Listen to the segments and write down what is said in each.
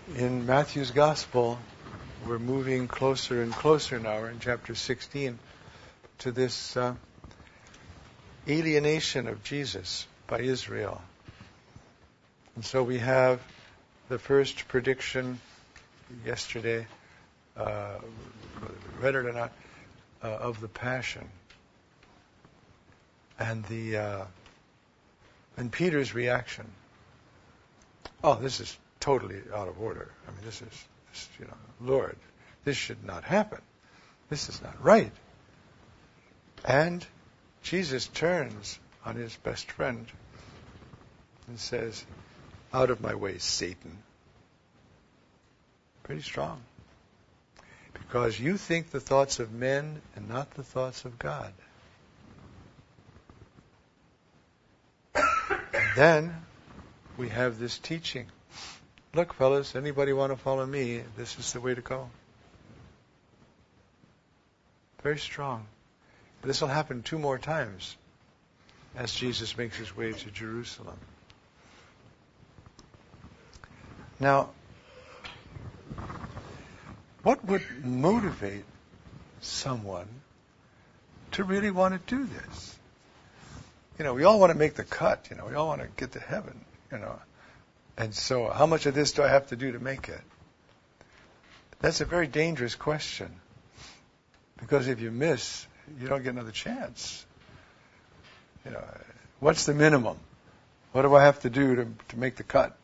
In Matthew's Gospel, we're moving closer and closer now. We're in chapter 16 to this alienation of Jesus by Israel. And so we have the first prediction yesterday, read it or not, of the Passion. And Peter's reaction. Oh, this is totally out of order. I mean, this is, Lord, this should not happen. This is not right. And Jesus turns on his best friend and says, out of my way, Satan. Pretty strong. Because you think the thoughts of men and not the thoughts of God. And then we have this teaching. Look, fellas, anybody want to follow me? This is the way to go. Very strong. This will happen 2 more times as Jesus makes his way to Jerusalem. Now, what would motivate someone to really want to do this? We all want to make the cut. We all want to get to heaven. And so, how much of this do I have to do to make it? That's a very dangerous question. Because if you miss, you don't get another chance. What's the minimum? What do I have to do to make the cut,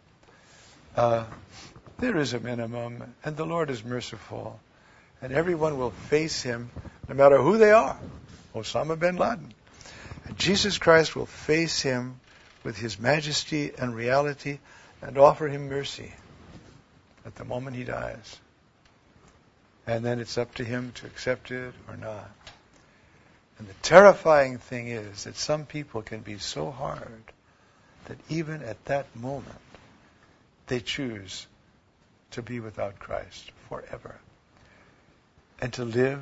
There is a minimum, and the Lord is merciful. And everyone will face him, no matter who they are. Osama bin Laden. And Jesus Christ will face him with his majesty and reality and offer him mercy at the moment he dies. And then it's up to him to accept it or not. And the terrifying thing is that some people can be so hard that even at that moment they choose to be without Christ forever. And to live,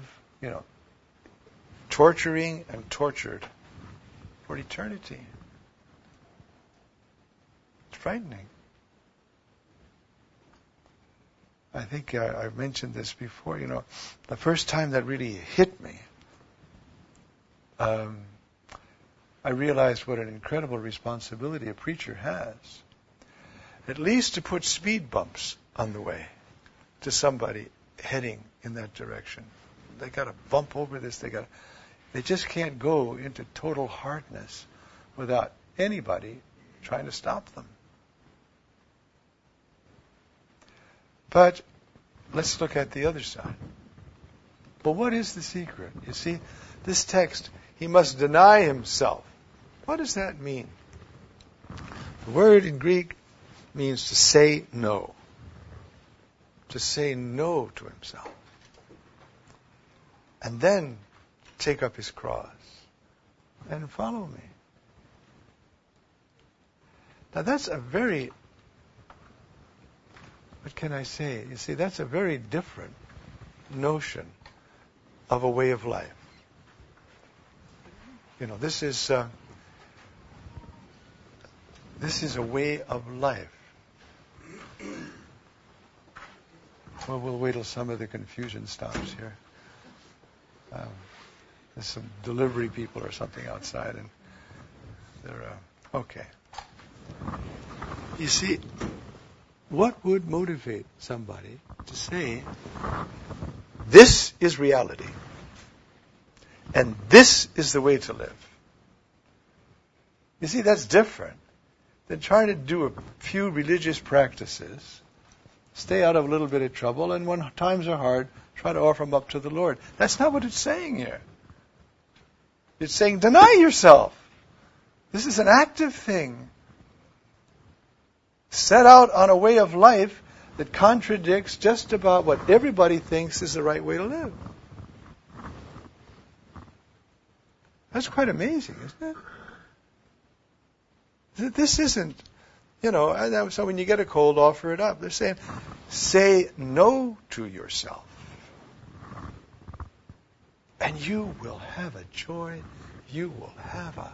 torturing and tortured for eternity. It's frightening. I think I've mentioned this before. The first time that really hit me, I realized what an incredible responsibility a preacher has. At least to put speed bumps on the way to somebody heading in that direction. They got to bump over this. They just can't go into total hardness without anybody trying to stop them. But let's look at the other side. But what is the secret? You see, this text, he must deny himself. What does that mean? The word in Greek means to say no. To say no to himself. And then take up his cross and follow me. Now that's a very, what can I say? You see, that's a very different notion of a way of life. This is a way of life. Well, we'll wait till some of the confusion stops here. There's some delivery people or something outside, and they're okay. You see, what would motivate somebody to say, this is reality, and this is the way to live? You see, that's different than trying to do a few religious practices, stay out of a little bit of trouble, and when times are hard, try to offer them up to the Lord. That's not what it's saying here. It's saying, deny yourself. This is an active thing. Set out on a way of life that contradicts just about what everybody thinks is the right way to live. That's quite amazing, isn't it? This isn't, so when you get a cold, offer it up. They're saying, say no to yourself. And you will have a joy. You will have a...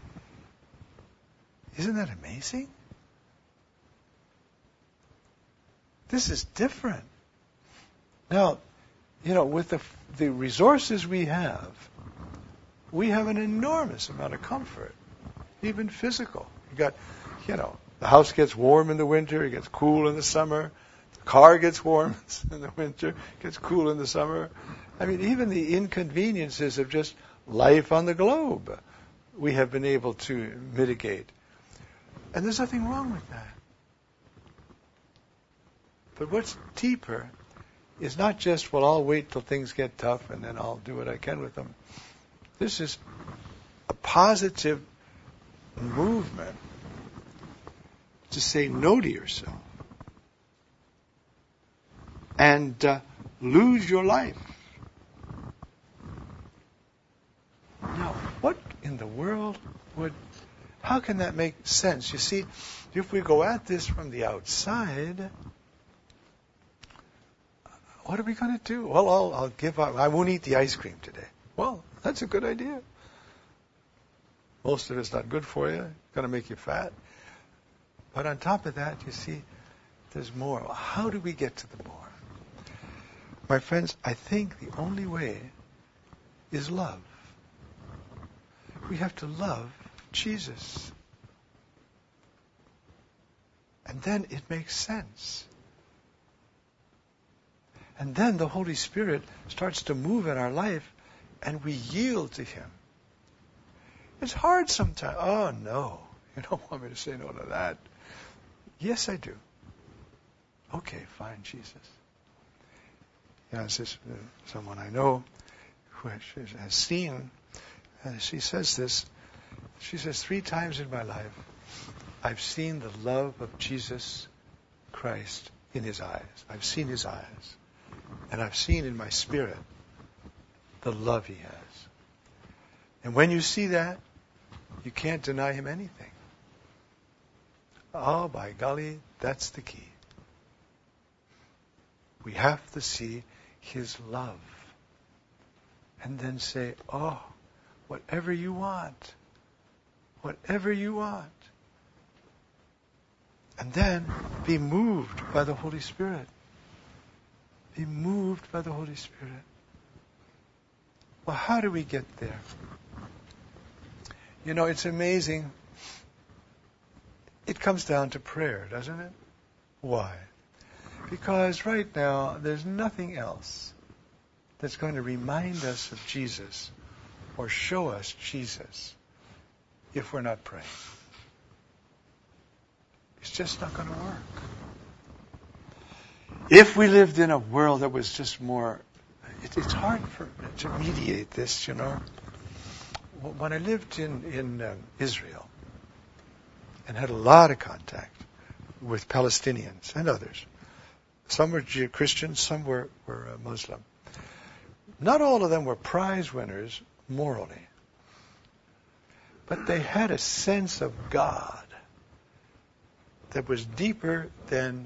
Isn't that amazing? This is different. Now, with the resources we have an enormous amount of comfort, even physical. You got, the house gets warm in the winter, it gets cool in the summer. The car gets warm in the winter, gets cool in the summer. I mean, even the inconveniences of just life on the globe, we have been able to mitigate. And there's nothing wrong with that. But what's deeper is not just, well, I'll wait till things get tough and then I'll do what I can with them. This is a positive movement to say no to yourself and lose your life. Now, what in the world how can that make sense? You see, if we go at this from the outside, what are we going to do? Well, I'll give up. I won't eat the ice cream today. Well, that's a good idea. Most of it's not good for you. It's going to make you fat. But on top of that, you see, there's more. How do we get to the more? My friends, I think the only way is love. We have to love Jesus. And then it makes sense. And then the Holy Spirit starts to move in our life and we yield to Him. It's hard sometimes. Oh, no. You don't want me to say no to that. Yes, I do. Okay, fine, Jesus. This is someone I know who has seen, and she says this. She says, 3 times in my life, I've seen the love of Jesus Christ in His eyes. I've seen His eyes. And I've seen in my spirit the love He has. And when you see that, you can't deny Him anything. Oh, by golly, that's the key. We have to see His love. And then say, oh, whatever you want. Whatever you want. And then be moved by the Holy Spirit. Be moved by the Holy Spirit. Well, how do we get there? It's amazing. It comes down to prayer, doesn't it? Why? Because right now, there's nothing else that's going to remind us of Jesus or show us Jesus if we're not praying. It's just not going to work. If we lived in a world that was just more, it's hard to mediate this, When I lived in Israel and had a lot of contact with Palestinians and others, some were Christians, some were Muslim. Not all of them were prize winners morally, but they had a sense of God that was deeper than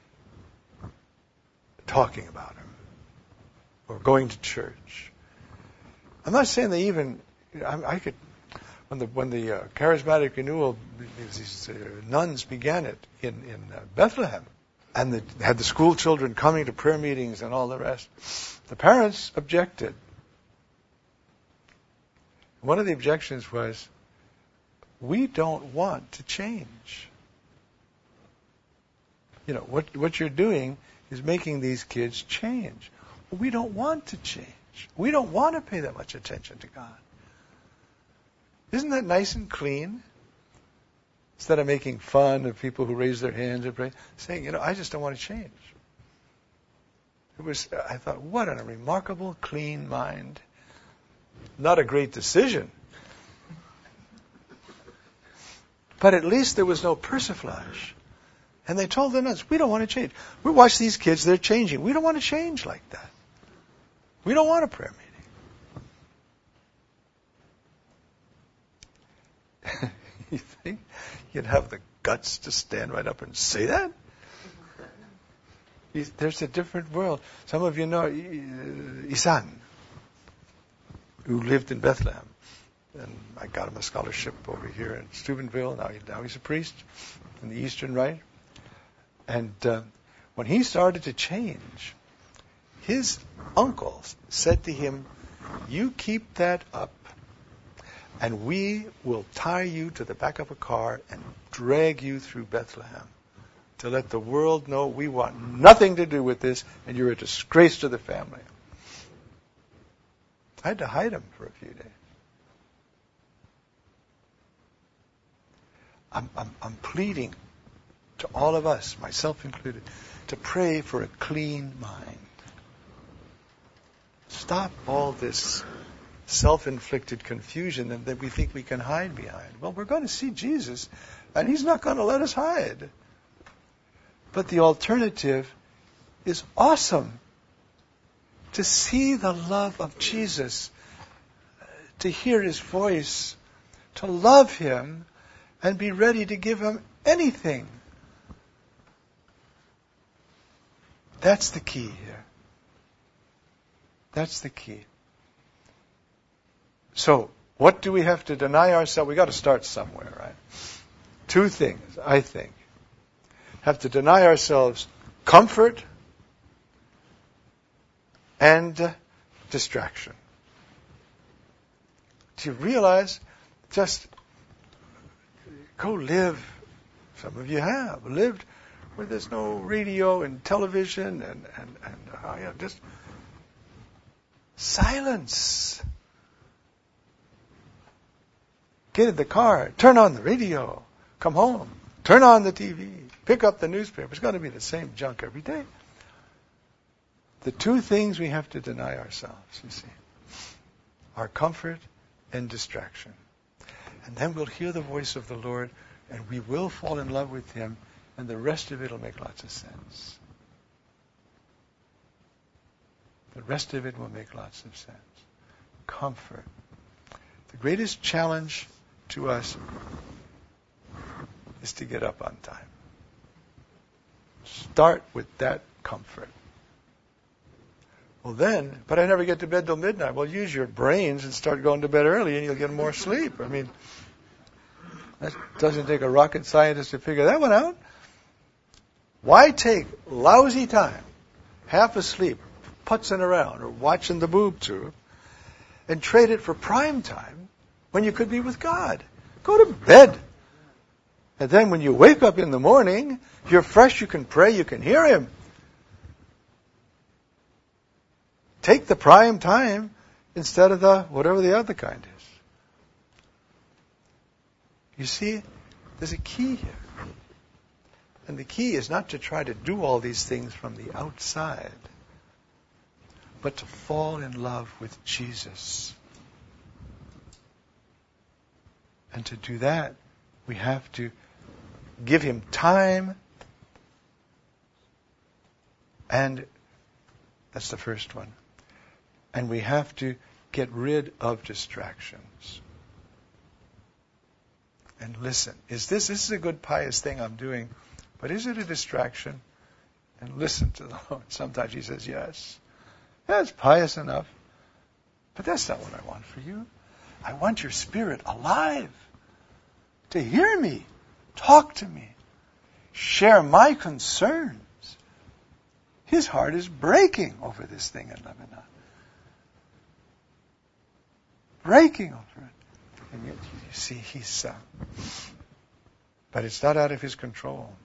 talking about Him or going to church. I'm not saying they even. I could, when the charismatic renewal, these nuns began it in Bethlehem, and they had the school children coming to prayer meetings and all the rest. The parents objected. One of the objections was, we don't want to change. What you're doing is making these kids change. Well, we don't want to change. We don't want to pay that much attention to God. Isn't that nice and clean? Instead of making fun of people who raise their hands and pray, saying, I just don't want to change. I thought, what a remarkable, clean mind. Not a great decision. But at least there was no persiflage. And they told the nuns, we don't want to change. We watch these kids, they're changing. We don't want to change like that. We don't want a prayer meeting. You think you'd have the guts to stand right up and say that? There's a different world. Some of you know Isan, who lived in Bethlehem. And I got him a scholarship over here in Steubenville. Now he's a priest in the Eastern Rite. And when he started to change, his uncles said to him, "You keep that up, and we will tie you to the back of a car and drag you through Bethlehem to let the world know we want nothing to do with this, and you're a disgrace to the family." I had to hide him for a few days. I'm pleading to all of us, myself included, to pray for a clean mind. Stop all this self-inflicted confusion that we think we can hide behind. Well, we're going to see Jesus, and he's not going to let us hide. But the alternative is awesome. To see the love of Jesus, to hear his voice, to love him, and be ready to give him anything. That's the key here. That's the key. So, what do we have to deny ourselves? We've got to start somewhere, right? Two things, I think. Have to deny ourselves comfort and distraction. Do you realize? Just go live. Some of you have lived where there's no radio and television and just silence. Get in the car, turn on the radio, come home, turn on the TV, pick up the newspaper. It's going to be the same junk every day. The two things we have to deny ourselves, you see, are comfort and distraction. And then we'll hear the voice of the Lord, and we will fall in love with him, and the rest of it will make lots of sense. The rest of it will make lots of sense. Comfort. The greatest challenge to us is to get up on time. Start with that comfort. Well then, but I never get to bed till midnight. Well, use your brains and start going to bed early and you'll get more sleep. I mean, that doesn't take a rocket scientist to figure that one out. Why take lousy time, half asleep, putzing around or watching the boob tube, and trade it for prime time when you could be with God? Go to bed. And then when you wake up in the morning, you're fresh, you can pray, you can hear him. Take the prime time instead of the whatever the other kind is. You see, there's a key here. And the key is not to try to do all these things from the outside, but to fall in love with Jesus. And to do that, we have to give him time. And that's the first one. And we have to get rid of distractions. And listen, this is a good pious thing I'm doing, but is it a distraction? And listen to the Lord. Sometimes he says, yes. That's pious enough. But that's not what I want for you. I want your spirit alive. To hear me. Talk to me. Share my concerns. His heart is breaking over this thing in Lebanon. Breaking over it. And yet, you see, but it's not out of his control.